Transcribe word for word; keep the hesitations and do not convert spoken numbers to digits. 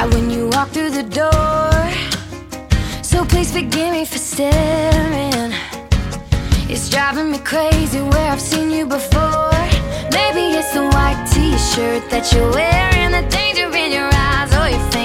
right when you walk through the door. So please forgive me for staring. It's driving me crazy where I've seen you before. Maybe it's the white t-shirt that you're wearing, the danger in your eyes, or your fingers